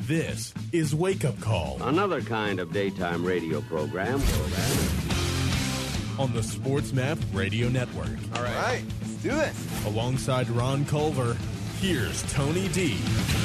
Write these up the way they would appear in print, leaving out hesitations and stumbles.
This is Wake Up Call Another kind of daytime radio program. On the Sports Map Radio Network. All right, let's do this. Alongside Ron Culver, here's Tony D.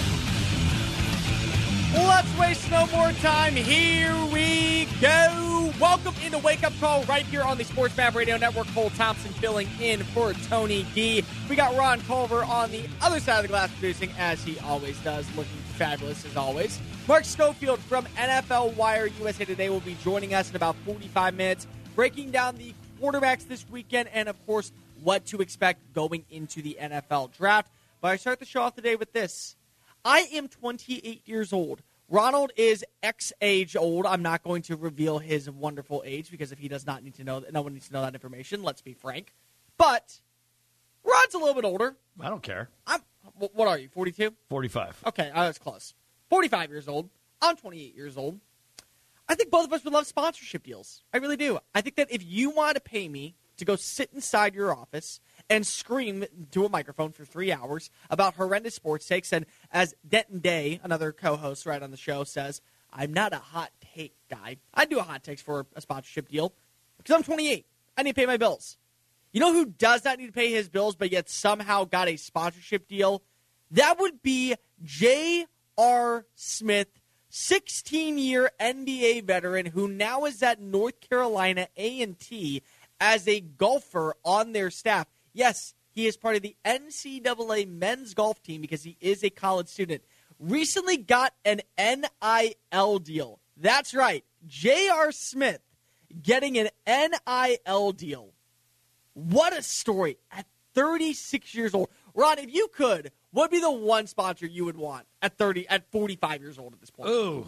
Let's waste no more time. Here we go. Welcome into Wake Up Call right here on the Sports Map Radio Network. Cole Thompson filling in for Tony D. We got Ron Culver on the other side of the glass producing, as he always does, looking fabulous as always. Mark Schofield from NFL Wire USA Today will be joining us in about 45 minutes, breaking down the quarterbacks this weekend and, of course, what to expect going into the NFL draft. But I start the show off today with this. I am 28 years old. Ronald is X age old. I'm not going to reveal his wonderful age because if he does not need to know, no one needs to know that information. Let's be frank. But Ron's a little bit older. I don't care. What are you, 42? 45. Okay, I was close. 45 years old. I'm 28 years old. I think both of us would love sponsorship deals. I really do. I think that if you want to pay me to go sit inside your office and scream to a microphone for 3 hours about horrendous sports takes, and as Denton Day, another co-host right on the show, says, I'm not a hot take guy. I do a hot takes for a sponsorship deal because I'm 28. I need to pay my bills. You know who does not need to pay his bills but yet somehow got a sponsorship deal? That would be J.R. Smith, 16-year NBA veteran who now is at North Carolina A&T as a golfer on their staff. Yes, he is part of the NCAA men's golf team because he is a college student. Recently got an NIL deal. That's right. J.R. Smith getting an NIL deal. What a story at 36 years old. Ron, if you could, what would be the one sponsor you would want at 45 years old at this point? Ooh.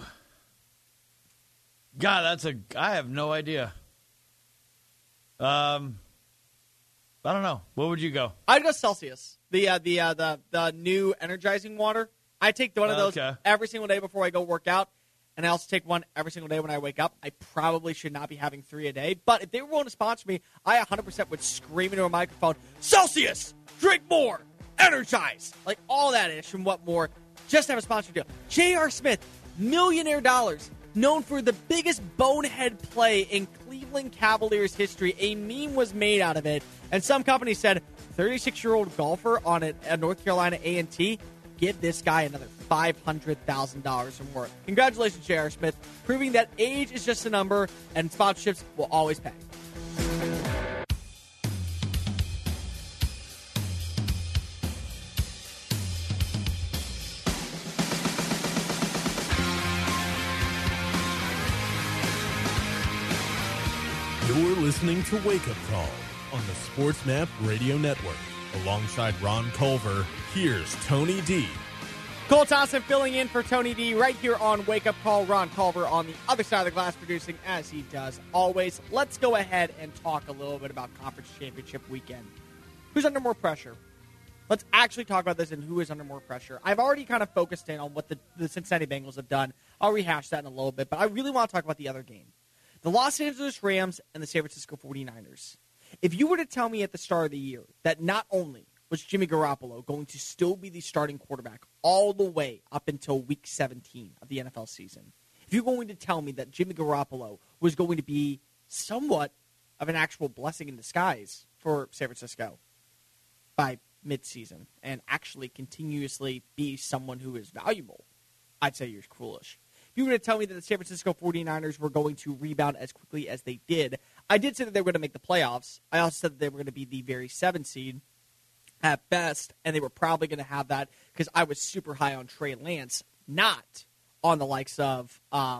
God, I have no idea. I don't know. What would you go? I'd go Celsius. The new energizing water. I take one of those every single day before I go work out, and I also take one every single day when I wake up. I probably should not be having 3 a day, but if they were willing to sponsor me, I 100% would scream into a microphone, Celsius, drink more, energize, like all that ish and what more, just to have a sponsor deal. J.R. Smith, millionaire dollars, known for the biggest bonehead play in Cleveland Cavaliers history. A meme was made out of it, and some company said, 36-year-old golfer on a North Carolina A&T, give this guy another $500,000 or more. Congratulations, J.R. Smith, proving that age is just a number and sponsorships will always pay. You're listening to Wake Up Call on the Sports Map Radio Network. Alongside Ron Culver, here's Tony D. Cole Thompson filling in for Tony D right here on Wake Up Call. Ron Culver on the other side of the glass producing, as he does always. Let's go ahead and talk a little bit about Conference Championship Weekend. Who's under more pressure? Let's actually talk about this and who is under more pressure. I've already kind of focused in on what the Cincinnati Bengals have done. I'll rehash that in a little bit, but I really want to talk about the other game. The Los Angeles Rams and the San Francisco 49ers. If you were to tell me at the start of the year that not only was Jimmy Garoppolo going to still be the starting quarterback all the way up until Week 17 of the NFL season, if you're going to tell me that Jimmy Garoppolo was going to be somewhat of an actual blessing in disguise for San Francisco by midseason and actually continuously be someone who is valuable, I'd say you're foolish. If you were to tell me that the San Francisco 49ers were going to rebound as quickly as they did, I did say that they were going to make the playoffs. I also said that they were going to be the very 7th seed at best, and they were probably going to have that because I was super high on Trey Lance, not on the likes of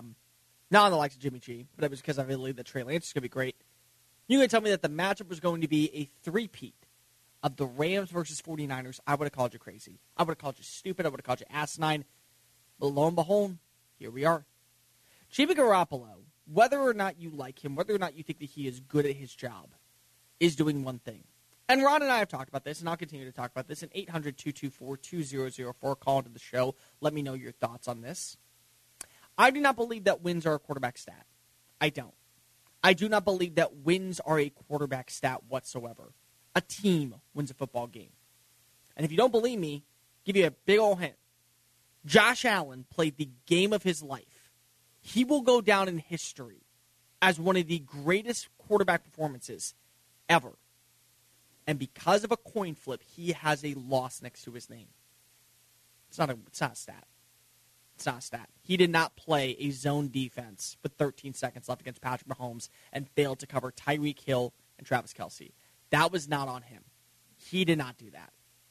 Jimmy G, but it was because I really believe that Trey Lance is going to be great. You're going to tell me that the matchup was going to be a three-peat of the Rams versus 49ers, I would have called you crazy. I would have called you stupid. I would have called you asinine. But lo and behold, here we are. Jimmy Garoppolo, whether or not you like him, whether or not you think that he is good at his job, is doing one thing. And Ron and I have talked about this, and I'll continue to talk about this. In 800-224-2004, call into the show. Let me know your thoughts on this. I do not believe that wins are a quarterback stat. I don't. I do not believe that wins are a quarterback stat whatsoever. A team wins a football game. And if you don't believe me, I'll give you a big old hint. Josh Allen played the game of his life. He will go down in history as one of the greatest quarterback performances ever. And because of a coin flip, he has a loss next to his name. It's not a stat. It's not a stat. He did not play a zone defense with 13 seconds left against Patrick Mahomes and failed to cover Tyreek Hill and Travis Kelce. That was not on him. He did not do that.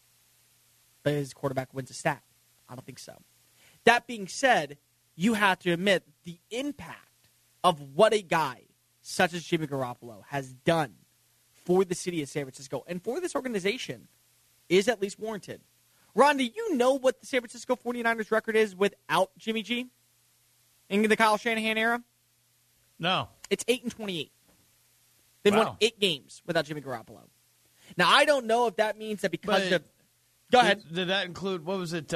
But his quarterback wins a stat. I don't think so. That being said, you have to admit the impact of what a guy such as Jimmy Garoppolo has done for the city of San Francisco and for this organization is at least warranted. Ron, do you know what the San Francisco 49ers record is without Jimmy G in the Kyle Shanahan era? No. It's 8-28. They've won 8 games without Jimmy Garoppolo. Now, I don't know if that means that because of... Go ahead. Did that include, what was it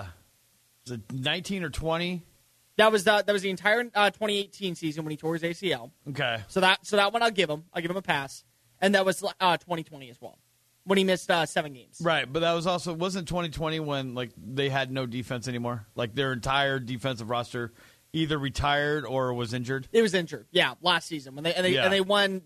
19 or 20? That was the entire 2018 season when he tore his ACL. Okay. So that one I'll give him. I'll give him a pass. And that was 2020 as well, when he missed 7 games. Right, but that was also, wasn't 2020 when they had no defense anymore? Like their entire defensive roster either retired or was injured? It was injured, yeah, last season. When they won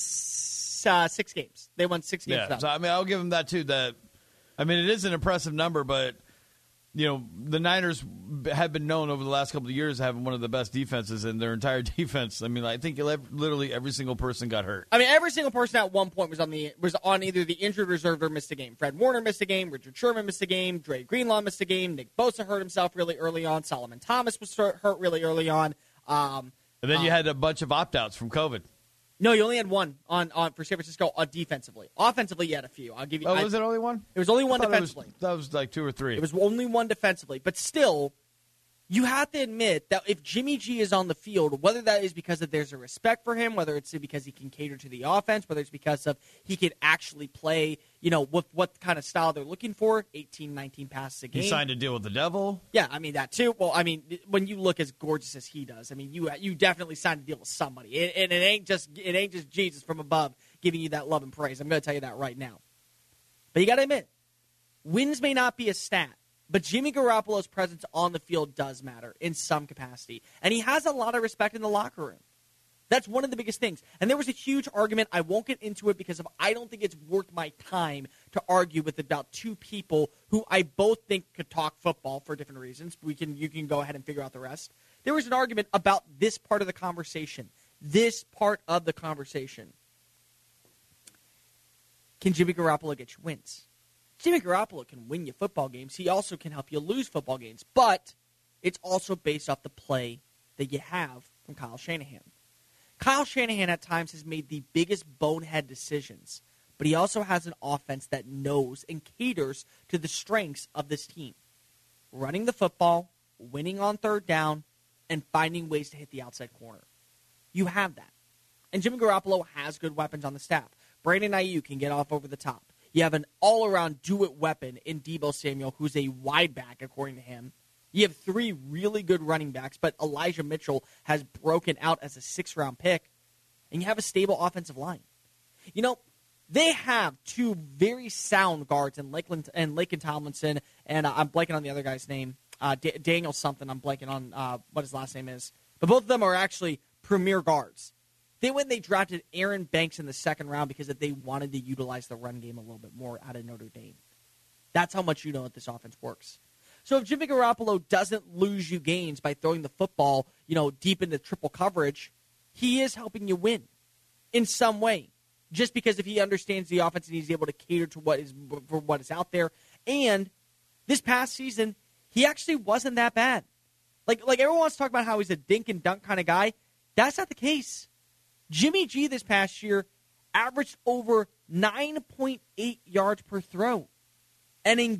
6 games. They won 6 games. Yeah, so I mean, I'll give them that too. That, I mean, it is an impressive number, but the Niners have been known over the last couple of years having one of the best defenses in their entire defense. I mean, I think literally every single person got hurt. I mean, every single person at one point was on either the injured reserve or missed a game. Fred Warner missed a game. Richard Sherman missed a game. Dre Greenlaw missed a game. Nick Bosa hurt himself really early on. Solomon Thomas was hurt really early on. And then you had a bunch of opt-outs from COVID. No, you only had one on for San Francisco defensively. Offensively, you had a few. I'll give you. Oh, was it only one? It was only one defensively. That was like 2 or 3. It was only one defensively, but still, you have to admit that if Jimmy G is on the field, whether that is because of there's a respect for him, whether it's because he can cater to the offense, whether it's because of he can actually play, what kind of style they're looking for, 18, 19 passes a game. He signed a deal with the devil. Yeah, I mean, that too. Well, I mean, when you look as gorgeous as he does, I mean, you definitely signed a deal with somebody. And it ain't just Jesus from above giving you that love and praise. I'm going to tell you that right now. But you got to admit, wins may not be a stat. But Jimmy Garoppolo's presence on the field does matter in some capacity. And he has a lot of respect in the locker room. That's one of the biggest things. And there was a huge argument. I won't get into it because I don't think it's worth my time to argue with about 2 people who I both think could talk football for different reasons. You can go ahead and figure out the rest. There was an argument about this part of the conversation. Can Jimmy Garoppolo get you wins? Jimmy Garoppolo can win you football games. He also can help you lose football games. But it's also based off the play that you have from Kyle Shanahan. Kyle Shanahan at times has made the biggest bonehead decisions, but he also has an offense that knows and caters to the strengths of this team. Running the football, winning on third down, and finding ways to hit the outside corner. You have that. And Jimmy Garoppolo has good weapons on the staff. Brandon Ayuk can get off over the top. You have an all-around do-it weapon in Deebo Samuel, who's a wide back, according to him. You have 3 really good running backs, but Elijah Mitchell has broken out as a 6th-round pick. And you have a stable offensive line. They have 2 very sound guards in Laken Tomlinson, and I'm blanking on the other guy's name, Daniel something. I'm blanking on what his last name is. But both of them are actually premier guards. They drafted Aaron Banks in the 2nd round because they wanted to utilize the run game a little bit more out of Notre Dame. That's how much you know that this offense works. So if Jimmy Garoppolo doesn't lose you games by throwing the football, deep into triple coverage, he is helping you win in some way. Just because if he understands the offense and he's able to cater to what is out there. And this past season, he actually wasn't that bad. Like everyone wants to talk about how he's a dink and dunk kind of guy. That's not the case. Jimmy G this past year averaged over 9.8 yards per throw. And in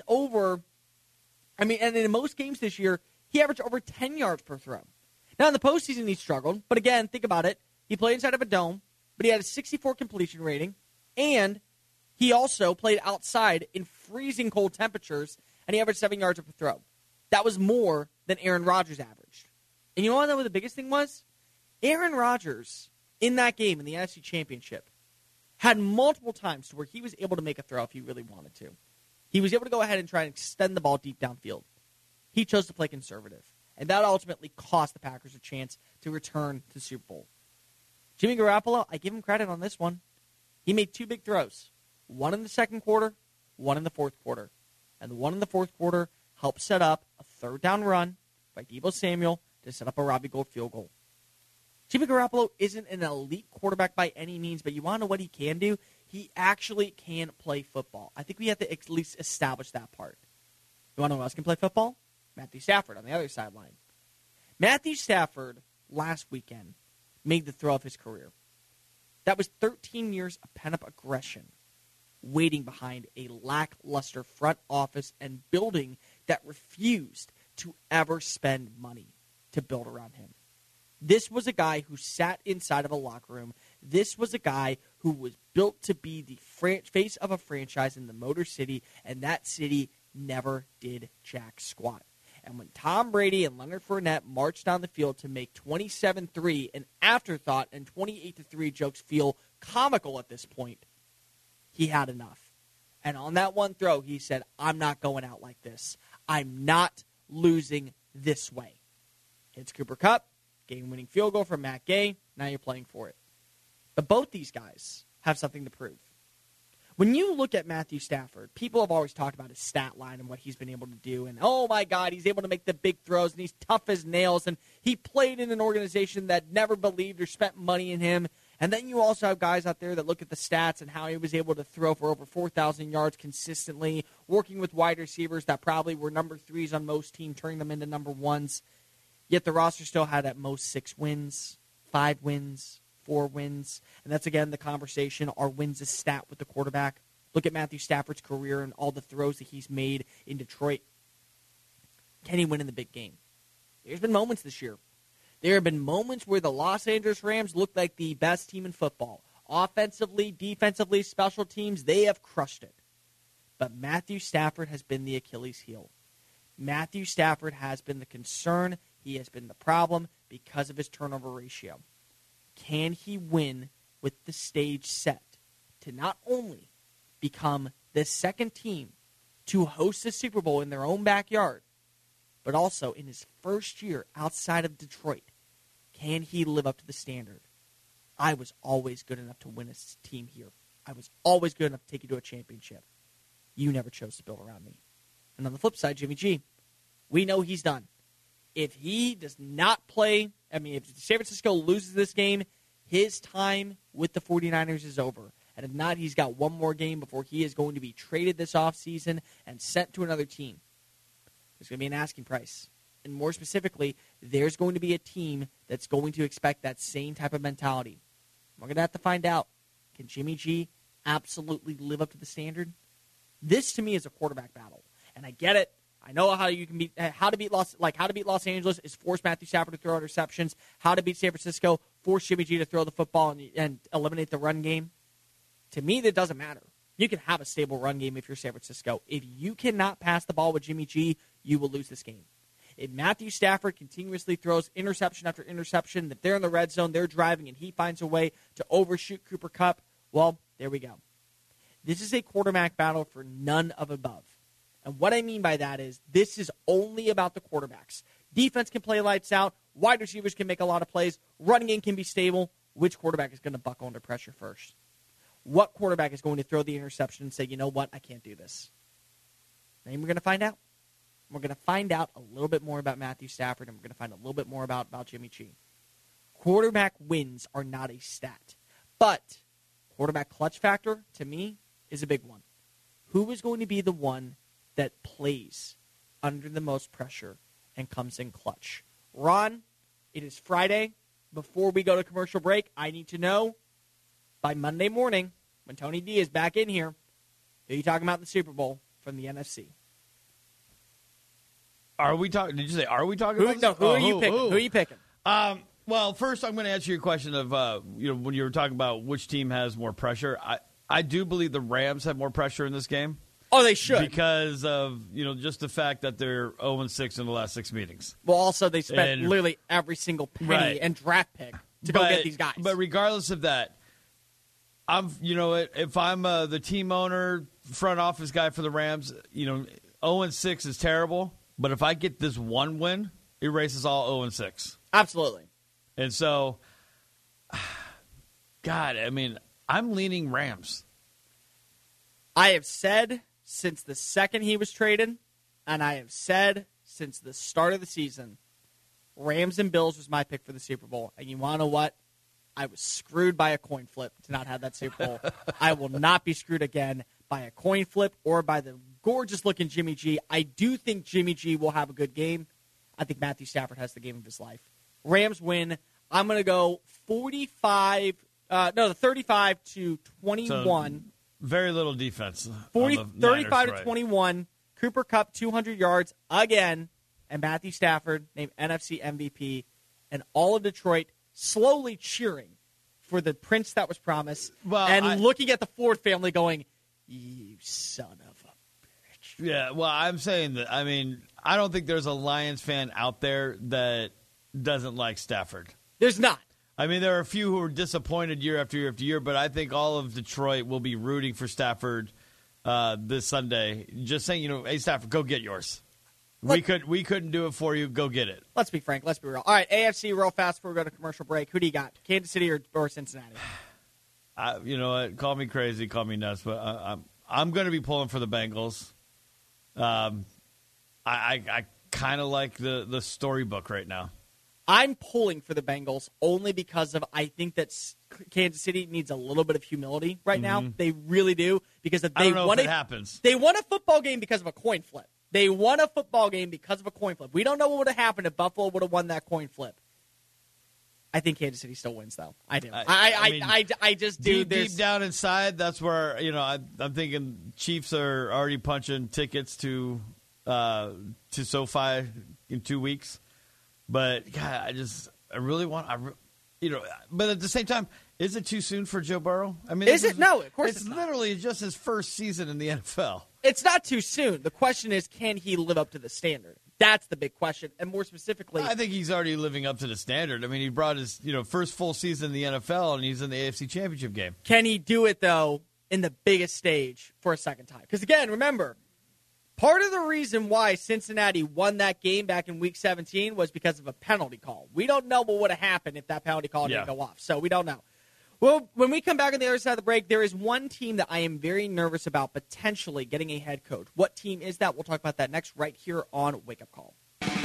most games this year, he averaged over 10 yards per throw. Now, in the postseason, he struggled. But again, think about it. He played inside of a dome, but he had a 64 completion rating. And he also played outside in freezing cold temperatures, and he averaged 7 yards per throw. That was more than Aaron Rodgers averaged. And you know what the biggest thing was? Aaron Rodgers, in that game, in the NFC Championship, had multiple times to where he was able to make a throw if he really wanted to. He was able to go ahead and try and extend the ball deep downfield. He chose to play conservative, and that ultimately cost the Packers a chance to return to the Super Bowl. Jimmy Garoppolo, I give him credit on this one. He made 2 big throws, one in the second quarter, one in the fourth quarter. And the one in the fourth quarter helped set up a third down run by Deebo Samuel to set up a Robbie Gould field goal. Jimmy Garoppolo isn't an elite quarterback by any means, but you want to know what he can do? He actually can play football. I think we have to at least establish that part. You want to know who else can play football? Matthew Stafford on the other sideline. Matthew Stafford last weekend made the throw of his career. That was 13 years of pent-up aggression waiting behind a lackluster front office and building that refused to ever spend money to build around him. This was a guy who sat inside of a locker room. This was a guy who was built to be the face of a franchise in the Motor City, and that city never did jack squat. And when Tom Brady and Leonard Fournette marched down the field to make 27-3 an afterthought and 28-3 jokes feel comical at this point, he had enough. And on that one throw, he said, I'm not going out like this. I'm not losing this way. Hits Cooper Kupp, game-winning field goal from Matt Gay. Now you're playing for it. But both these guys have something to prove. When you look at Matthew Stafford, people have always talked about his stat line and what he's been able to do. And, oh, my God, he's able to make the big throws, and he's tough as nails. And he played in an organization that never believed or spent money in him. And then you also have guys out there that look at the stats and how he was able to throw for over 4,000 yards consistently, working with wide receivers that probably were number 3s on most teams, turning them into number 1s. Yet the roster still had at most 6 wins, 5 wins, 4 wins. And that's, again, the conversation. Are wins a stat with the quarterback? Look at Matthew Stafford's career and all the throws that he's made in Detroit. Can he win in the big game? There's been moments this year. There have been moments where the Los Angeles Rams look like the best team in football. Offensively, defensively, special teams, they have crushed it. But Matthew Stafford has been the Achilles heel. Matthew Stafford has been the concern. He has been the problem because of his turnover ratio. Can he win with the stage set to not only become the second team to host the Super Bowl in their own backyard, but also in his first year outside of Detroit? Can he live up to the standard? I was always good enough to win a team here. I was always good enough to take you to a championship. You never chose to build around me. And on the flip side, Jimmy G, we know he's done. If he does not play, if San Francisco loses this game, his time with the 49ers is over. And if not, he's got one more game before he is going to be traded this offseason and sent to another team. There's going to be an asking price. And more specifically, there's going to be a team that's going to expect that same type of mentality. We're going to have to find out, can Jimmy G absolutely live up to the standard? This, to me, is a quarterback battle. And I get it. I know how to beat Los Angeles is force Matthew Stafford to throw interceptions. How to beat San Francisco, force Jimmy G to throw the football and eliminate the run game. To me, that doesn't matter. You can have a stable run game if you're San Francisco. If you cannot pass the ball with Jimmy G, you will lose this game. If Matthew Stafford continuously throws interception after interception, if they're in the red zone, they're driving, and he finds a way to overshoot Cooper Kupp, well, there we go. This is a quarterback battle for none of above. And what I mean by that is this is only about the quarterbacks. Defense can play lights out. Wide receivers can make a lot of plays. Running game can be stable. Which quarterback is going to buckle under pressure first? What quarterback is going to throw the interception and say, you know what, I can't do this? And we're going to find out. We're going to find out a little bit more about Matthew Stafford, and we're going to find a little bit more about Jimmy G. Quarterback wins are not a stat. But quarterback clutch factor, to me, is a big one. Who is going to be the one that plays under the most pressure and comes in clutch? Ron, it is Friday. Before we go to commercial break, I need to know by Monday morning, when Tony D is back in here, who are you talking about in the Super Bowl from the NFC? Are we talking? Did you say, are we talking about? No, who are you picking? Who are you picking? Well, first I'm going to answer your question of, when you were talking about which team has more pressure. I do believe the Rams have more pressure in this game. Oh, they should. Because of, just the fact that they're 0-6 in the last 6 meetings. Well, also they spent literally every single penny and draft pick to go get these guys. But regardless of that, if I'm the team owner, front office guy for the Rams, 0-6 is terrible. But if I get this one win, it erases all 0-6. Absolutely. And so, God, I mean, I'm leaning Rams. I have said since the second he was traded, and I have said since the start of the season, Rams and Bills was my pick for the Super Bowl. And you want to know what? I was screwed by a coin flip to not have that Super Bowl. I will not be screwed again by a coin flip or by the gorgeous-looking Jimmy G. I do think Jimmy G will have a good game. I think Matthew Stafford has the game of his life. Rams win. I'm going to go 35-21. So, very little defense. 35-21. Cooper Kupp, 200 yards again. And Matthew Stafford named NFC MVP. And all of Detroit slowly cheering for the prince that was promised. Looking at the Ford family going, you son of a bitch. Yeah, well, I'm saying that, I mean, I don't think there's a Lions fan out there that doesn't like Stafford. There's not. I mean, there are a few who are disappointed year after year after year, but I think all of Detroit will be rooting for Stafford this Sunday. Just saying, hey, Stafford, go get yours. We couldn't do it for you. Go get it. Let's be frank. Let's be real. All right, AFC real fast before we go to commercial break. Who do you got? Kansas City or Cincinnati? You know what? Call me crazy, call me nuts, but I'm going to be pulling for the Bengals. I kind of like the storybook right now. I'm pulling for the Bengals only because of I think that Kansas City needs a little bit of humility right now. They really do because if they won it happens. They won a football game because of a coin flip. They won a football game because of a coin flip. We don't know what would have happened if Buffalo would have won that coin flip. I think Kansas City still wins, though. I do. I just do. Deep down inside, that's where I'm thinking Chiefs are already punching tickets to SoFi in 2 weeks. But God, I really want. But at the same time, is it too soon for Joe Burrow? I mean, is it? No, of course it's literally just his first season in the NFL. It's not too soon. The question is, can he live up to the standard? That's the big question. And more specifically, I think he's already living up to the standard. I mean, he brought his first full season in the NFL, and he's in the AFC Championship game. Can he do it, though, in the biggest stage for a second time? Because, again, remember, part of the reason why Cincinnati won that game back in Week 17 was because of a penalty call. We don't know what would have happened if that penalty call didn't go off, so we don't know. Well, when we come back on the other side of the break, there is one team that I am very nervous about potentially getting a head coach. What team is that? We'll talk about that next right here on Wake Up Call.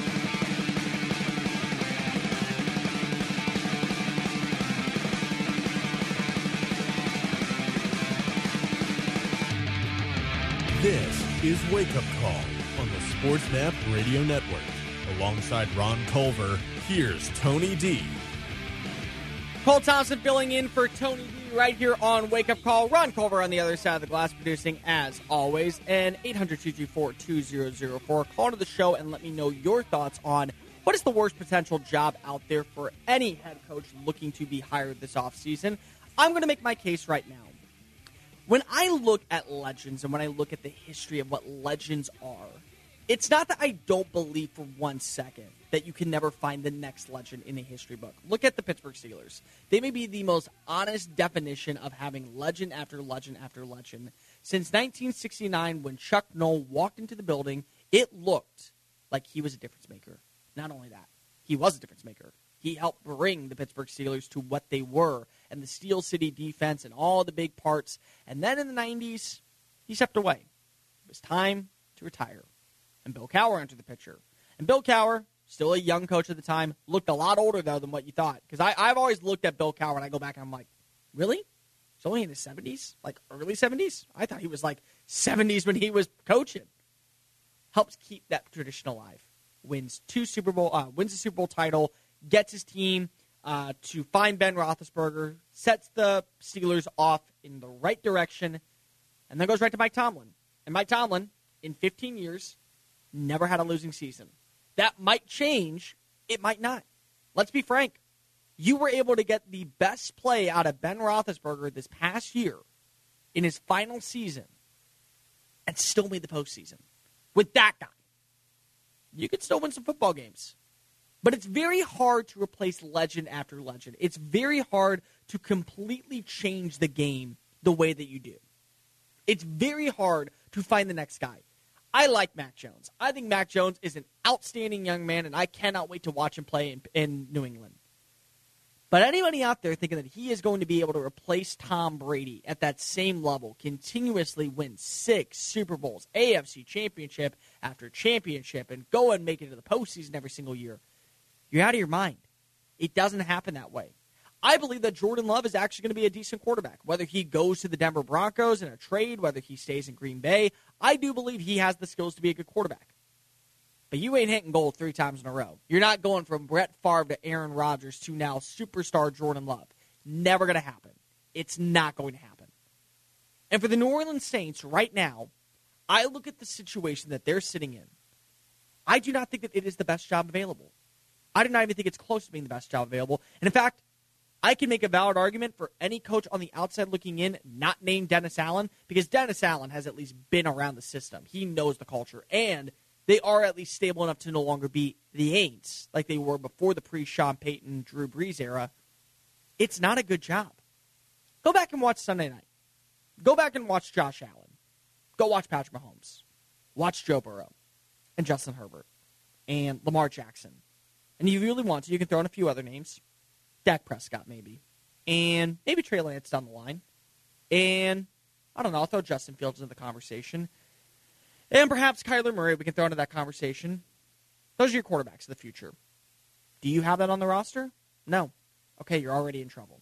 This is Wake Up Call on the SportsMap Radio Network. Alongside Ron Culver, here's Tony D. Cole Thompson filling in for Tony D right here on Wake Up Call. Ron Culver on the other side of the glass producing as always. And 800-234-2004. Call to the show and let me know your thoughts on what is the worst potential job out there for any head coach looking to be hired this offseason. I'm going to make my case right now. When I look at legends and when I look at the history of what legends are, it's not that I don't believe for 1 second that you can never find the next legend in a history book. Look at the Pittsburgh Steelers. They may be the most honest definition of having legend after legend after legend. Since 1969, when Chuck Noll walked into the building, it looked like he was a difference maker. Not only that, he was a difference maker. He helped bring the Pittsburgh Steelers to what they were and the Steel City defense and all the big parts. And then in the 90s, he stepped away. It was time to retire. And Bill Cowher entered the picture. And Bill Cowher, still a young coach at the time, looked a lot older, though, than what you thought. Because I've always looked at Bill Cowher, and I go back and I'm like, really? He's only in his 70s? Like early 70s? I thought he was like 70s when he was coaching. Helps keep that tradition alive. Wins a Super Bowl title, gets his team to find Ben Roethlisberger, sets the Steelers off in the right direction, and then goes right to Mike Tomlin. And Mike Tomlin, in 15 years, never had a losing season. That might change. It might not. Let's be frank. You were able to get the best play out of Ben Roethlisberger this past year in his final season and still made the postseason. With that guy, you could still win some football games. But it's very hard to replace legend after legend. It's very hard to completely change the game the way that you do. It's very hard to find the next guy. I like Mac Jones. I think Mac Jones is an outstanding young man, and I cannot wait to watch him play in New England. But anybody out there thinking that he is going to be able to replace Tom Brady at that same level, continuously win 6 Super Bowls, AFC championship after championship, and go and make it to the postseason every single year, you're out of your mind. It doesn't happen that way. I believe that Jordan Love is actually going to be a decent quarterback. Whether he goes to the Denver Broncos in a trade, whether he stays in Green Bay, I do believe he has the skills to be a good quarterback. But you ain't hitting goal 3 times in a row. You're not going from Brett Favre to Aaron Rodgers to now superstar Jordan Love. Never going to happen. It's not going to happen. And for the New Orleans Saints right now, I look at the situation that they're sitting in. I do not think that it is the best job available. I do not even think it's close to being the best job available. And in fact, I can make a valid argument for any coach on the outside looking in, not named Dennis Allen, because Dennis Allen has at least been around the system. He knows the culture, and they are at least stable enough to no longer be the Aints like they were before the pre-Sean Payton, Drew Brees era. It's not a good job. Go back and watch Sunday night. Go back and watch Josh Allen. Go watch Patrick Mahomes. Watch Joe Burrow and Justin Herbert and Lamar Jackson. And if you really want to, you can throw in a few other names. Dak Prescott, maybe. And maybe Trey Lance down the line. And, I don't know, I'll throw Justin Fields into the conversation. And perhaps Kyler Murray we can throw into that conversation. Those are your quarterbacks of the future. Do you have that on the roster? No. Okay, you're already in trouble.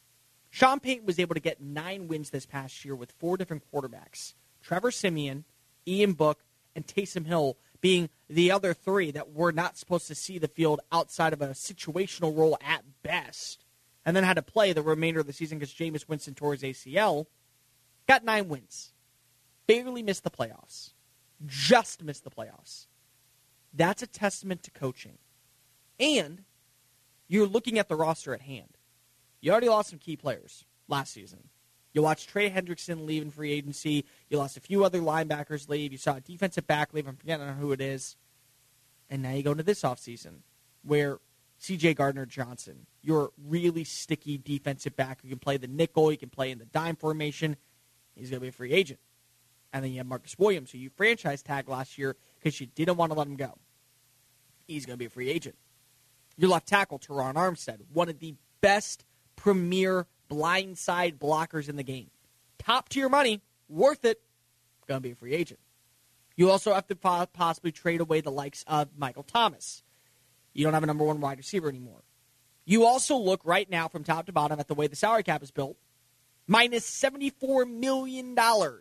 Sean Payton was able to get 9 wins this past year with 4 different quarterbacks. Trevor Siemian, Ian Book, and Taysom Hill being the other 3 that were not supposed to see the field outside of a situational role at best, and then had to play the remainder of the season because Jameis Winston tore his ACL. Got 9 wins. Barely missed the playoffs. Just missed the playoffs. That's a testament to coaching. And you're looking at the roster at hand. You already lost some key players last season. You watched Trey Hendrickson leave in free agency. You lost a few other linebackers leave. You saw a defensive back leave. I'm forgetting who it is. And now you go into this offseason where C.J. Gardner-Johnson, your really sticky defensive back who can play the nickel, he can play in the dime formation, he's going to be a free agent. And then you have Marcus Williams, who you franchise tagged last year because you didn't want to let him go. He's going to be a free agent. Your left tackle, Teron Armstead, one of the best premier blindside blockers in the game. Top tier money, worth it, going to be a free agent. You also have to possibly trade away the likes of Michael Thomas. You don't have a number 1 wide receiver anymore. You also look right now from top to bottom at the way the salary cap is built. Minus $74 million.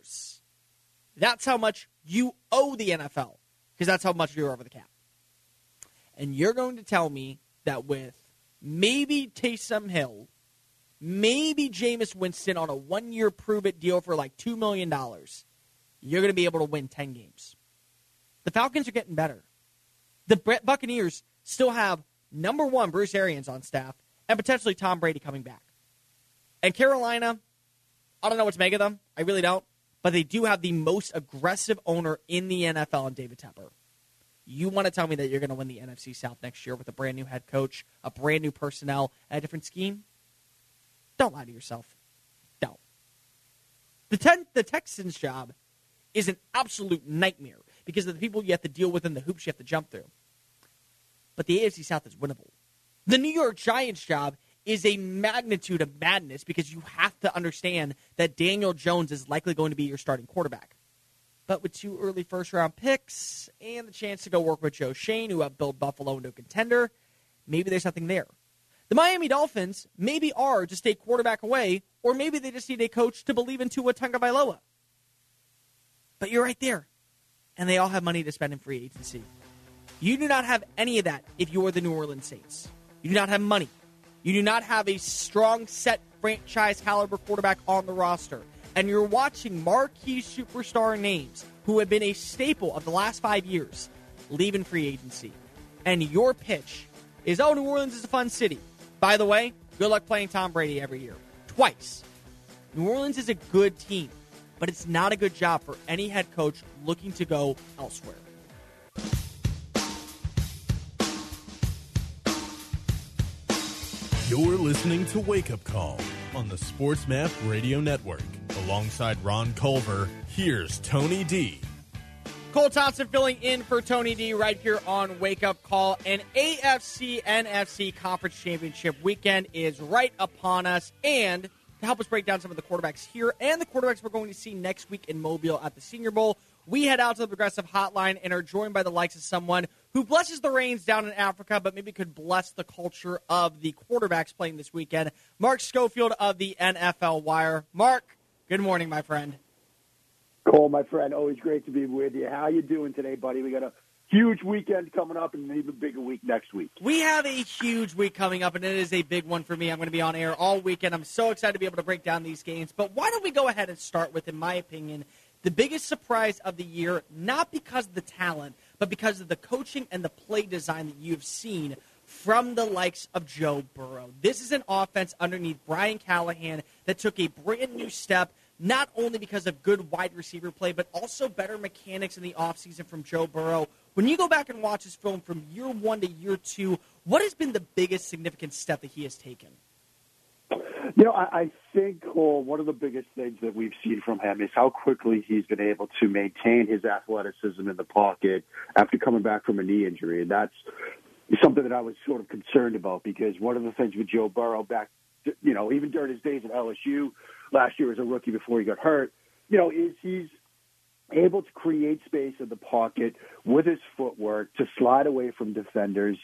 That's how much you owe the NFL, because that's how much you're over the cap. And you're going to tell me that with maybe Taysom Hill, maybe Jameis Winston on a 1-year prove-it deal for like $2 million, you're going to be able to win 10 games. The Falcons are getting better. The Buccaneers still have number 1 Bruce Arians on staff and potentially Tom Brady coming back. And Carolina, I don't know what to make of them. I really don't. But they do have the most aggressive owner in the NFL in David Tepper. You want to tell me that you're going to win the NFC South next year with a brand new head coach, a brand new personnel, and a different scheme? Don't lie to yourself. Don't. The Texans' job is an absolute nightmare because of the people you have to deal with and the hoops you have to jump through. But the AFC South is winnable. The New York Giants' job is a magnitude of madness because you have to understand that Daniel Jones is likely going to be your starting quarterback. But with 2 early first-round picks and the chance to go work with Joe Shane, who helped build Buffalo into a contender, maybe there's something there. The Miami Dolphins maybe are just a quarterback away, or maybe they just need a coach to believe in Tua Tagovailoa. But you're right there. And they all have money to spend in free agency. You do not have any of that if you are the New Orleans Saints. You do not have money. You do not have a strong set franchise caliber quarterback on the roster. And you're watching marquee superstar names who have been a staple of the last 5 years leave in free agency. And your pitch is, oh, New Orleans is a fun city. By the way, good luck playing Tom Brady every year. Twice. New Orleans is a good team, but it's not a good job for any head coach looking to go elsewhere. You're listening to Wake Up Call on the Sports Map Radio Network. Alongside Ron Culver, here's Tony D. Cole Thompson filling in for Tony D right here on Wake Up Call. An AFC NFC Conference Championship weekend is right upon us. And to help us break down some of the quarterbacks here and the quarterbacks we're going to see next week in Mobile at the Senior Bowl, we head out to the Progressive Hotline and are joined by the likes of someone who blesses the reins down in Africa, but maybe could bless the culture of the quarterbacks playing this weekend. Mark Schofield of the NFL Wire. Mark, good morning, my friend. Cole, my friend, always great to be with you. How you doing today, buddy? We got a huge weekend coming up and an even bigger week next week. We have a huge week coming up, and it is a big one for me. I'm going to be on air all weekend. I'm so excited to be able to break down these games. But why don't we go ahead and start with, in my opinion, the biggest surprise of the year, not because of the talent, but because of the coaching and the play design that you've seen from the likes of Joe Burrow. This is an offense underneath Brian Callahan that took a brand new step, not only because of good wide receiver play, but also better mechanics in the offseason from Joe Burrow. When you go back and watch his film from year one to year two, what has been the biggest significant step that he has taken? You know, I think, Cole, one of the biggest things that we've seen from him is how quickly he's been able to maintain his athleticism in the pocket after coming back from a knee injury. And that's something that I was sort of concerned about, because one of the things with Joe Burrow back, you know, even during his days at LSU last year as a rookie before he got hurt, you know, is he's able to create space in the pocket with his footwork to slide away from defenders.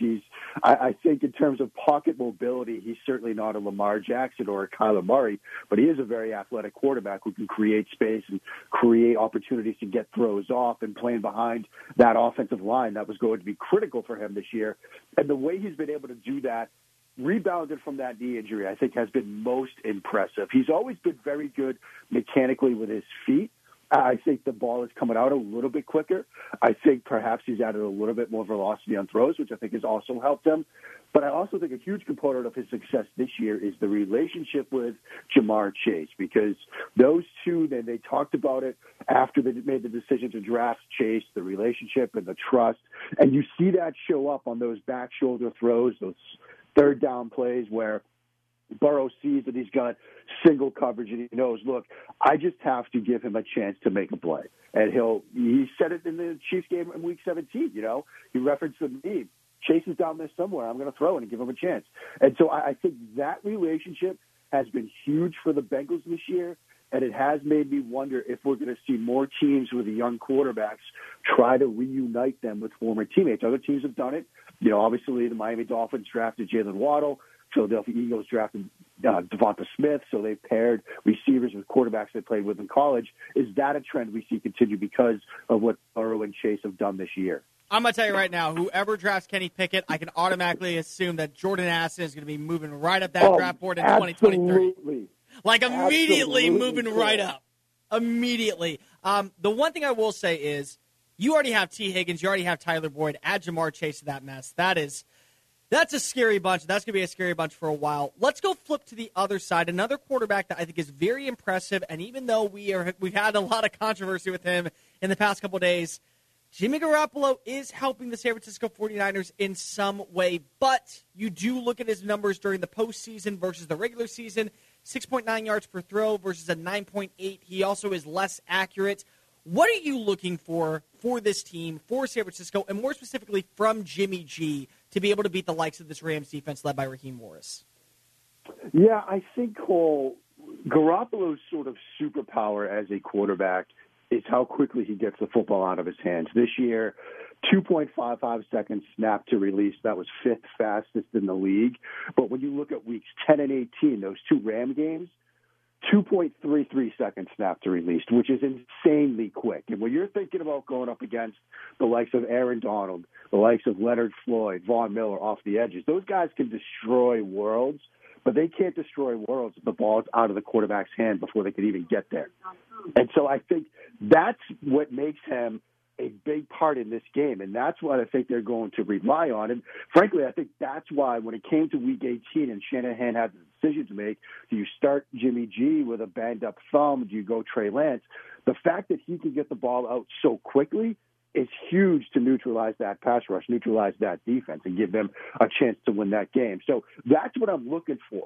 I think in terms of pocket mobility, he's certainly not a Lamar Jackson or a Kyler Murray, but he is a very athletic quarterback who can create space and create opportunities to get throws off and playing behind that offensive line. That was going to be critical for him this year. And the way he's been able to do that, rebounded from that knee injury, I think has been most impressive. He's always been very good mechanically with his feet. I think the ball is coming out a little bit quicker. I think perhaps he's added a little bit more velocity on throws, which I think has also helped him. But I also think a huge component of his success this year is the relationship with Ja'Marr Chase, because those two, they talked about it after they made the decision to draft Chase, the relationship and the trust. And you see that show up on those back shoulder throws, those third down plays where Burrow sees that he's got single coverage and he knows, look, I just have to give him a chance to make a play. And he said it in the Chiefs game in Week 17, you know. He referenced the meme. Chase is down there somewhere. I'm going to throw it and give him a chance. And so I think that relationship has been huge for the Bengals this year, and it has made me wonder if we're going to see more teams with the young quarterbacks try to reunite them with former teammates. Other teams have done it. You know, obviously the Miami Dolphins drafted Jalen Waddle. Philadelphia Eagles drafted Devonta Smith, so they've paired receivers with quarterbacks they played with in college. Is that a trend we see continue because of what Burrow and Chase have done this year? I'm going to tell you right now, whoever drafts Kenny Pickett, I can automatically assume that Jordan Addison is going to be moving right up that draft board in 2023. Like immediately moving right up. Immediately. The one thing I will say is you already have T. Higgins, you already have Tyler Boyd, add Ja'Marr Chase to that mess. That's a scary bunch. That's going to be a scary bunch for a while. Let's go flip to the other side. Another quarterback that I think is very impressive, and even though we've had a lot of controversy with him in the past couple of days, Jimmy Garoppolo is helping the San Francisco 49ers in some way. But you do look at his numbers during the postseason versus the regular season, 6.9 yards per throw versus a 9.8. He also is less accurate. What are you looking for this team, for San Francisco, and more specifically from Jimmy G, to be able to beat the likes of this Rams defense led by Raheem Morris? Yeah, I think, Cole, Garoppolo's sort of superpower as a quarterback is how quickly he gets the football out of his hands. This year, 2.55 seconds snap to release. That was fifth fastest in the league. But when you look at weeks 10 and 18, those two Ram games, 2.33 seconds snap to release, which is insanely quick. And when you're thinking about going up against the likes of Aaron Donald, the likes of Leonard Floyd, Von Miller off the edges, those guys can destroy worlds, but they can't destroy worlds if the ball's out of the quarterback's hand before they can even get there. And so I think that's what makes him a big part in this game, and that's what I think they're going to rely on. And frankly, I think that's why when it came to Week 18 and Shanahan had the decision to make, do you start Jimmy G with a banged-up thumb? Do you go Trey Lance? The fact that he can get the ball out so quickly is huge to neutralize that pass rush, neutralize that defense, and give them a chance to win that game. So that's what I'm looking for.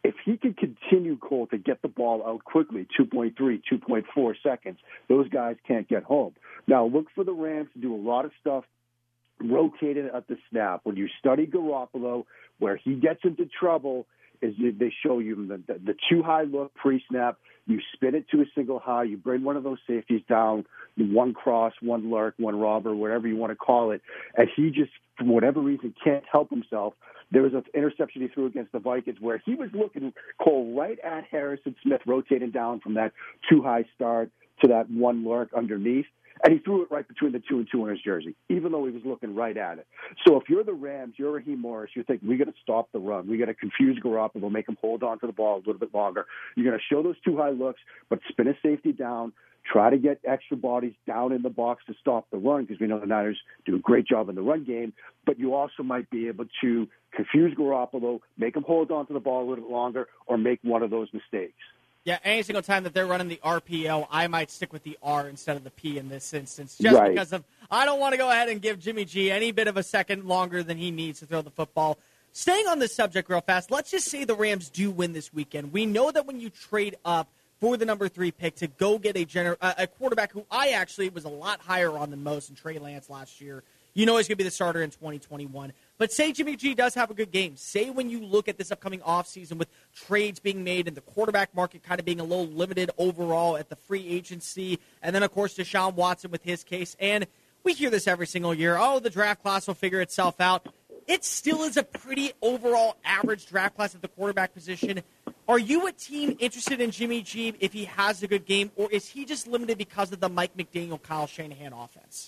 if he can continue, Cole, to get the ball out quickly, 2.3, 2.4 seconds, those guys can't get home. Now, look for the Rams to do a lot of stuff rotated at the snap. When you study Garoppolo, where he gets into trouble is they show you the too high look pre-snap. You spin it to a single high. You bring one of those safeties down, one cross, one lurk, one robber, whatever you want to call it. And he just, for whatever reason, can't help himself. There was an interception he threw against the Vikings where he was looking, Cole, right at Harrison Smith, rotating down from that too high start to that one lurk underneath. And he threw it right between the 2 and 2 on his jersey, even though he was looking right at it. So if you're the Rams, you're Raheem Morris, you think, we got to stop the run. We got to confuse Garoppolo, make him hold on to the ball a little bit longer. You're going to show those too high looks, but spin a safety down, try to get extra bodies down in the box to stop the run, because we know the Niners do a great job in the run game. But you also might be able to confuse Garoppolo, make him hold on to the ball a little bit longer, or make one of those mistakes. Yeah, any single time that they're running the RPO, I might stick with the R instead of the P in this instance, just because of I don't want to go ahead and give Jimmy G any bit of a second longer than he needs to throw the football. Staying on this subject real fast, let's just say the Rams do win this weekend. We know that when you trade up for the number 3 pick to go get a quarterback who I actually was a lot higher on than most in Trey Lance last year, you know he's going to be the starter in 2021. But say Jimmy G does have a good game. Say when you look at this upcoming offseason with trades being made and the quarterback market kind of being a little limited overall at the free agency, and then, of course, Deshaun Watson with his case. And we hear this every single year. Oh, the draft class will figure itself out. It still is a pretty overall average draft class at the quarterback position. Are you a team interested in Jimmy G if he has a good game, or is he just limited because of the Mike McDaniel, Kyle Shanahan offense?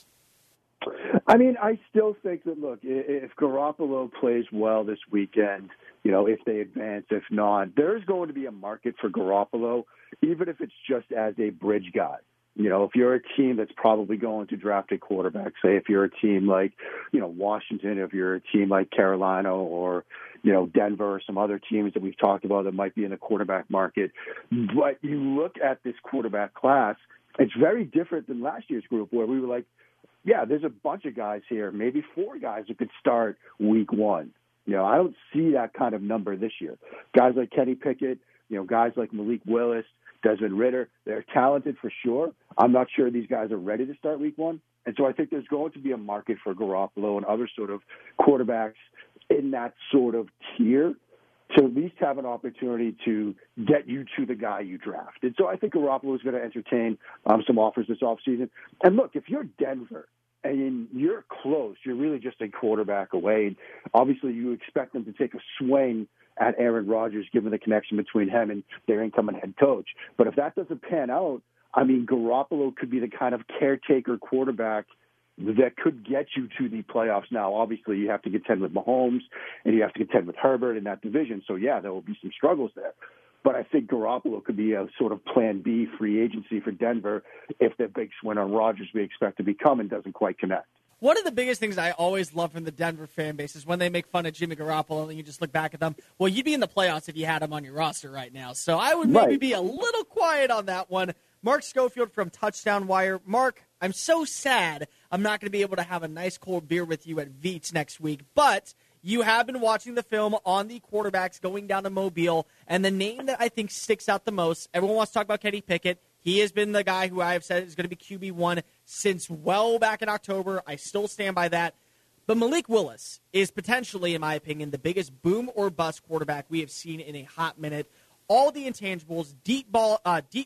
I mean, I still think that, look, if Garoppolo plays well this weekend, you know, if they advance, if not, there's going to be a market for Garoppolo, even if it's just as a bridge guy. You know, if you're a team that's probably going to draft a quarterback, say if you're a team like, you know, Washington, if you're a team like Carolina or, you know, Denver or some other teams that we've talked about that might be in the quarterback market. But you look at this quarterback class, it's very different than last year's group where we were like, yeah, there's a bunch of guys here, maybe 4 guys who could start week 1. You know, I don't see that kind of number this year. Guys like Kenny Pickett, you know, guys like Malik Willis, Desmond Ridder, they're talented for sure. I'm not sure these guys are ready to start week 1. And so I think there's going to be a market for Garoppolo and other sort of quarterbacks in that sort of tier to at least have an opportunity to get you to the guy you draft. And so I think Garoppolo is going to entertain some offers this offseason. And look, if you're Denver and you're close, you're really just a quarterback away. Obviously, you expect them to take a swing at Aaron Rodgers, given the connection between him and their incoming head coach. But if that doesn't pan out, I mean, Garoppolo could be the kind of caretaker quarterback that could get you to the playoffs. Now, obviously, you have to contend with Mahomes and you have to contend with Herbert in that division. So, yeah, there will be some struggles there. But I think Garoppolo could be a sort of plan B free agency for Denver if the big swing on Rodgers we expect to be coming doesn't quite connect. One of the biggest things I always love from the Denver fan base is when they make fun of Jimmy Garoppolo and you just look back at them. Well, you'd be in the playoffs if you had him on your roster right now. So I would maybe be a little quiet on that one. Mark Schofield from Touchdown Wire. Mark, I'm so sad I'm not going to be able to have a nice cold beer with you at Veets next week, but you have been watching the film on the quarterbacks going down to Mobile, and the name that I think sticks out the most, everyone wants to talk about Kenny Pickett. He has been the guy who I have said is going to be QB1 since well back in October. I still stand by that. But Malik Willis is potentially, in my opinion, the biggest boom or bust quarterback we have seen in a hot minute. All the intangibles, deep ball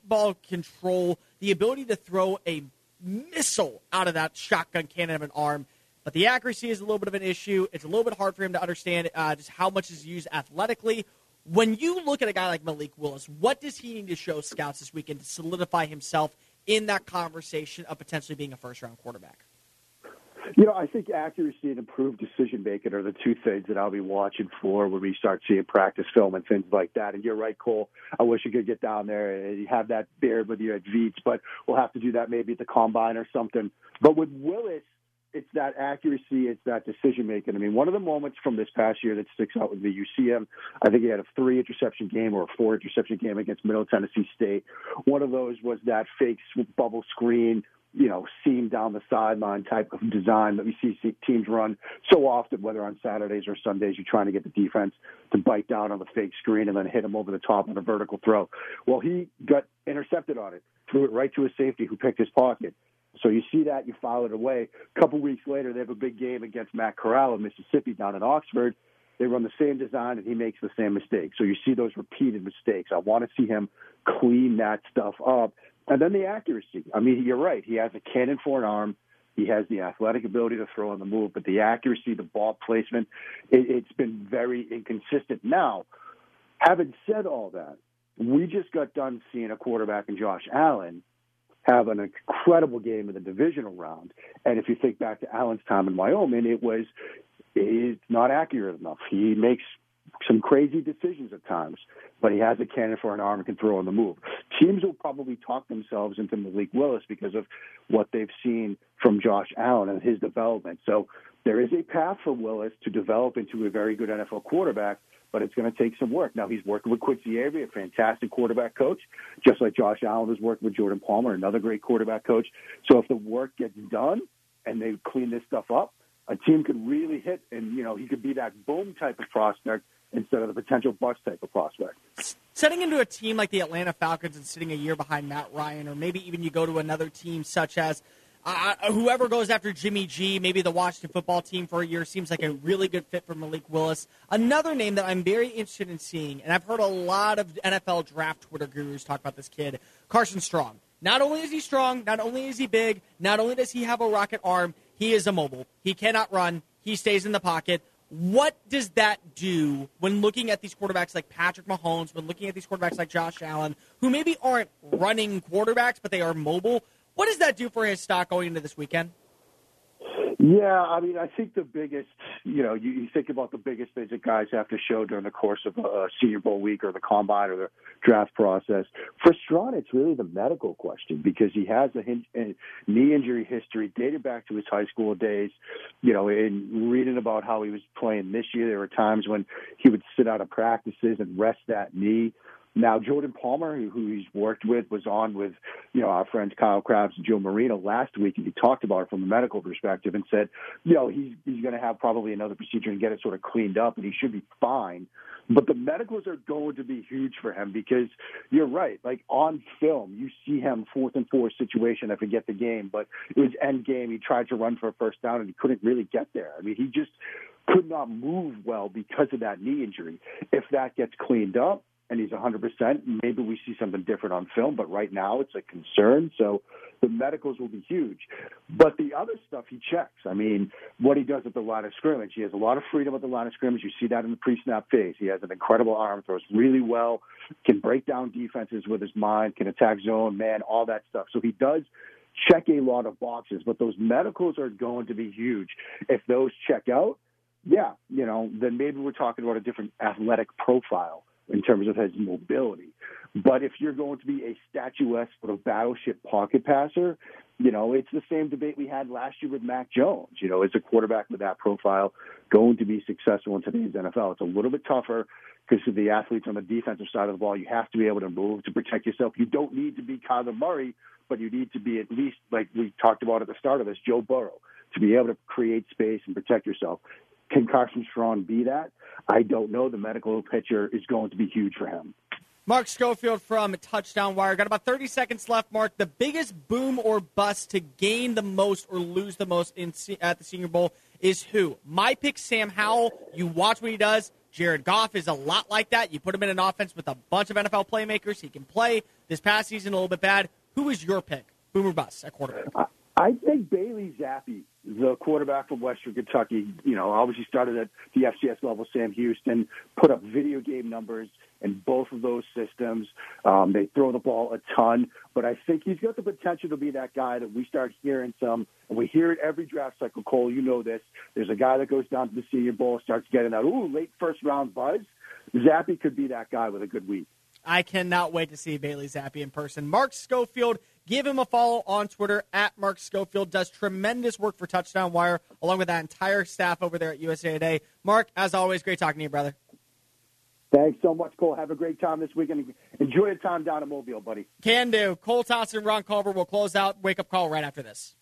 control, the ability to throw a missile out of that shotgun cannon of an arm. But the accuracy is a little bit of an issue. It's a little bit hard for him to understand just how much is used athletically. When you look at a guy like Malik Willis, what does he need to show scouts this weekend to solidify himself in that conversation of potentially being a first-round quarterback? You know, I think accuracy and improved decision-making are the 2 things that I'll be watching for when we start seeing practice film and things like that. And you're right, Cole. I wish you could get down there and have that beer with you at Veets, but we'll have to do that maybe at the Combine or something. But with Willis, it's that accuracy, it's that decision-making. I mean, one of the moments from this past year that sticks out with me, you see him, I think he had a 3-interception game or a 4-interception game against Middle Tennessee State. One of those was that fake bubble screen seam down the sideline type of design that we see teams run so often, whether on Saturdays or Sundays. You're trying to get the defense to bite down on the fake screen and then hit him over the top on a vertical throw. Well, he got intercepted on it, threw it right to a safety who picked his pocket. So you see that, you file it away. A couple weeks later, they have a big game against Matt Corral of Mississippi down in Oxford. They run the same design, and he makes the same mistake. So you see those repeated mistakes. I want to see him clean that stuff up. And then the accuracy. I mean, you're right. He has a cannon for an arm. He has the athletic ability to throw on the move. But the accuracy, the ball placement, it's been very inconsistent. Now, having said all that, we just got done seeing a quarterback in Josh Allen have an incredible game in the divisional round. And if you think back to Allen's time in Wyoming, it's not accurate enough. He makes some crazy decisions at times, but he has a cannon for an arm and can throw on the move. Teams will probably talk themselves into Malik Willis because of what they've seen from Josh Allen and his development. So there is a path for Willis to develop into a very good NFL quarterback, but it's going to take some work. Now, he's working with Quincy Avery, a fantastic quarterback coach, just like Josh Allen was working with Jordan Palmer, another great quarterback coach. So if the work gets done and they clean this stuff up, a team could really hit, and, he could be that boom type of prospect instead of the potential bust type of prospect. Setting into a team like the Atlanta Falcons and sitting a year behind Matt Ryan, or maybe even you go to another team such as whoever goes after Jimmy G, maybe the Washington football team for a year, seems like a really good fit for Malik Willis. Another name that I'm very interested in seeing, and I've heard a lot of NFL draft Twitter gurus talk about this kid, Carson Strong. Not only is he strong, not only is he big, not only does he have a rocket arm, he is immobile. He cannot run. He stays in the pocket. What does that do when looking at these quarterbacks like Patrick Mahomes, when looking at these quarterbacks like Josh Allen, who maybe aren't running quarterbacks, but they are mobile? What does that do for his stock going into this weekend? Yeah, I mean, I think the biggest, you think about the biggest things that guys have to show during the course of a Senior Bowl week or the combine or the draft process. For Strawn, it's really the medical question because he has a knee injury history dated back to his high school days. In reading about how he was playing this year, there were times when he would sit out of practices and rest that knee. Now, Jordan Palmer, who he's worked with, was on with, our friends Kyle Krabs and Joe Marino last week, and he talked about it from a medical perspective and said, he's going to have probably another procedure and get it sort of cleaned up, and he should be fine. But the medicals are going to be huge for him because you're right. Like on film, you see him 4th and 4 situation. I forget the game, but it was end game. He tried to run for a first down, and he couldn't really get there. I mean, he just could not move well because of that knee injury. If that gets cleaned up, and he's 100%, maybe we see something different on film, but right now it's a concern. So the medicals will be huge. But the other stuff he checks, I mean, what he does at the line of scrimmage, he has a lot of freedom at the line of scrimmage. You see that in the pre-snap phase. He has an incredible arm, throws really well, can break down defenses with his mind, can attack zone, man, all that stuff. So he does check a lot of boxes, but those medicals are going to be huge. If those check out, then maybe we're talking about a different athletic profile in terms of his mobility. But if you're going to be a statuesque sort of battleship pocket passer, it's the same debate we had last year with Mac Jones. Is a quarterback with that profile going to be successful in today's NFL? It's a little bit tougher because of the athletes on the defensive side of the ball. You have to be able to move to protect yourself. You don't need to be Kyler Murray, but you need to be at least, like we talked about at the start of this, Joe Burrow, to be able to create space and protect yourself. Can Carson Strong be that? I don't know. The medical picture is going to be huge for him. Mark Schofield from Touchdown Wire. Got about 30 seconds left, Mark. The biggest boom or bust to gain the most or lose the most at the Senior Bowl is who? My pick, Sam Howell. You watch what he does. Jared Goff is a lot like that. You put him in an offense with a bunch of NFL playmakers. He can play. This past season, a little bit bad. Who is your pick? Boom or bust at quarterback? I think Bailey Zappi, the quarterback from Western Kentucky, obviously started at the FCS level, Sam Houston, put up video game numbers in both of those systems. They throw the ball a ton, but I think he's got the potential to be that guy that we start hearing some, and we hear it every draft cycle. Cole, you know this. There's a guy that goes down to the Senior Bowl, starts getting that, late first-round buzz. Zappi could be that guy with a good week. I cannot wait to see Bailey Zappi in person. Mark Schofield, give him a follow on Twitter at Mark Schofield. Does tremendous work for Touchdown Wire, along with that entire staff over there at USA Today. Mark, as always, great talking to you, brother. Thanks so much, Cole. Have a great time this weekend. Enjoy your time down in Mobile, buddy. Can do. Cole Thompson and Ron Culver will close out Wake Up Call right after this.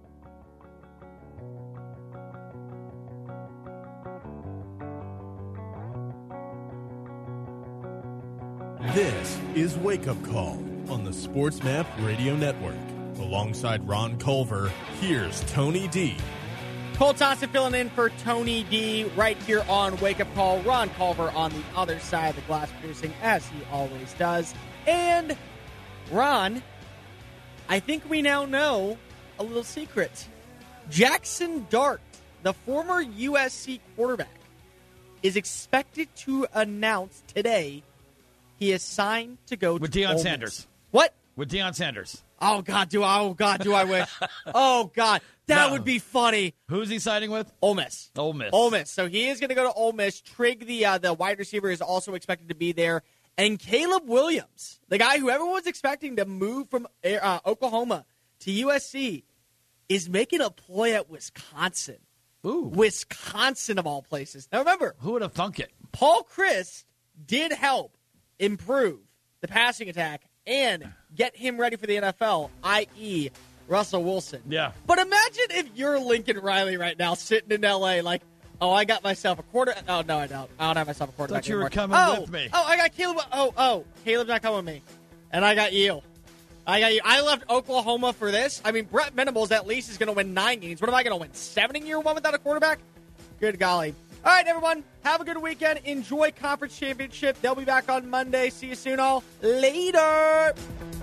This is Wake Up Call on the Sports Map Radio Network. Alongside Ron Culver, here's Tony D. Cole Thompson filling in for Tony D right here on Wake Up Call. Ron Culver on the other side of the glass producing, as he always does. And, Ron, I think we now know a little secret. Jackson Dart, the former USC quarterback, is expected to announce today he is signed to go with to Deion Ole Sanders. Miss. What? With Deion Sanders. Oh, God, do I wish. Oh, God, that would be funny. Who's he signing with? Ole Miss. Ole Miss. Ole Miss. So he is going to go to Ole Miss. Trigg, the wide receiver, is also expected to be there. And Caleb Williams, the guy who everyone was expecting to move from Oklahoma to USC, is making a play at Wisconsin. Ooh. Wisconsin, of all places. Now, remember, Who would have thunk it? Paul Chryst did help improve the passing attack and get him ready for the NFL, i.e., Russell Wilson. Yeah. But imagine if you're Lincoln Riley right now sitting in L.A. like, oh, I got myself a quarter. Oh, no, I don't. I don't have myself a quarterback Thought you were anymore. coming with me. Oh, I got Caleb. Caleb's not coming with me. And I got you. I left Oklahoma for this. I mean, Brett Venables at least is going to win 9 games. What am I going to win, 7 in year one without a quarterback? Good golly. All right, everyone, have a good weekend. Enjoy Conference Championship. They'll be back on Monday. See you soon all. Later.